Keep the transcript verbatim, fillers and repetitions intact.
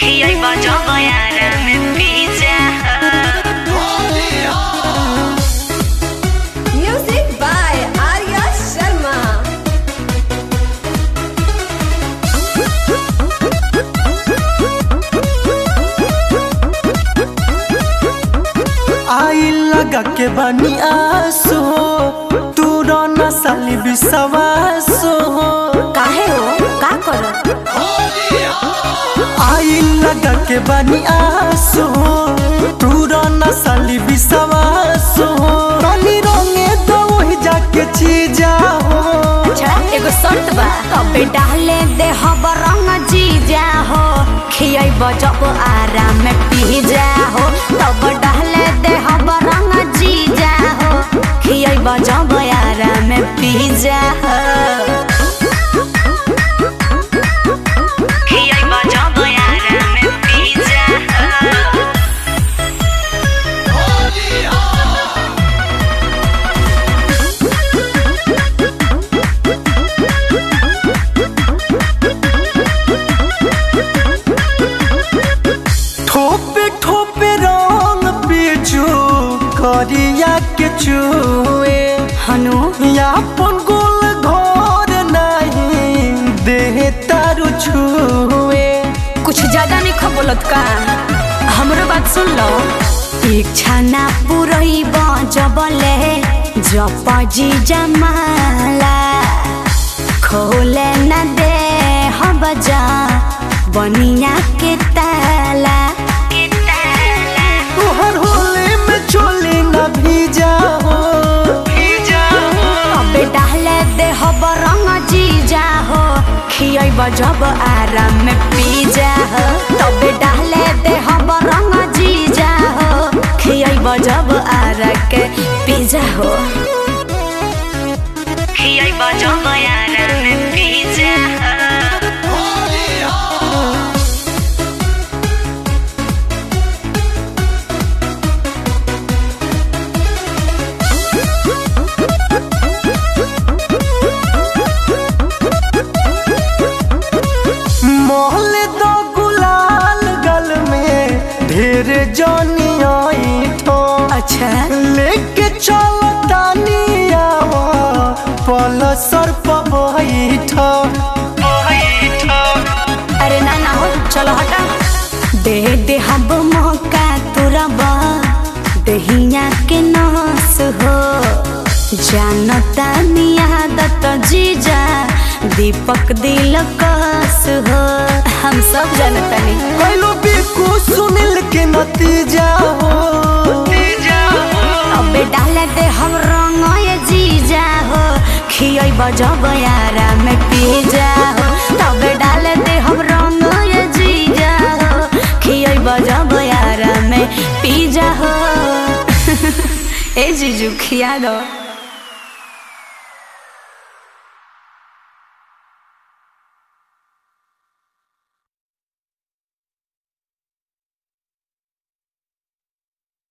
खियाई बजा यार में pizza Music by Arya Sharma. आई लगा के बनी आसो तू रोना साली विश्वास हो काहे हो का कर आई लगा के बनी आसो तू रोना साली विश्वास हो तनी रंगे तो वही जाके चीजा हो। अच्छा एगो शर्त बा कबे डाले दे हब रंग जीजा हो खियाई बजब आराम में पिज्जा हो तब डाले दे हब रंग जीजा हो खियाई बजब आराम में पिज्जा हो खियाई बजा यार में पिज्जा ठोपे ठोपे रंग पीछू करिया के चुए हनु यापन गोल घर नहीं देह तारू छुए। कुछ ज्यादा नहीं खबोलत का हमरो बात सुन लो इच्छा ना पूरई बजबले जप जी जमाला खोले न दे हब जा बनिया के ताला तोहर होले में चोली न भीजा हो अबे डाले दे हब रंग जीजा हो खियाई बजब आराम में पिज्जा हो तबे डाले दे हब रंग जीजा हो खियाई बजब आरा के पिज्जा हो खियाई बजा यार में पिज्जा मोहले दो गुलाल गल में ढेर जानी आई ठो अच्छा लेके चलो तानिया पलसर पर बैठा अरे ना ना हो चलो हटा दे दे हब मौका तुरबा दहिया के नास हो जानता नियादत जीजा दीपक दिल कस हो हम सब जानता नहीं हेलो बिकू सुनील के नतीजा हो अबे डाले दे हम रंग ये जीजा हो खियाई बजब यारा में पिज्जा हो तबे डाले दे हम रंग ये जीजा हो खियाई बजब यारा में पिज्जा हो ए जीजू खिया दो।